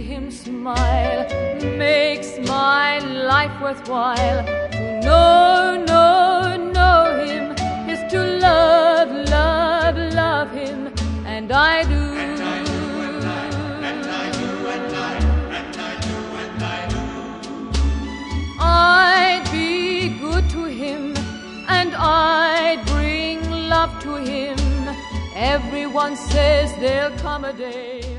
see him smile makes my life worthwhile. To know him is to love, love, love him, and I do. I'd be good to him, and I'd bring love to him. Everyone says there'll come a day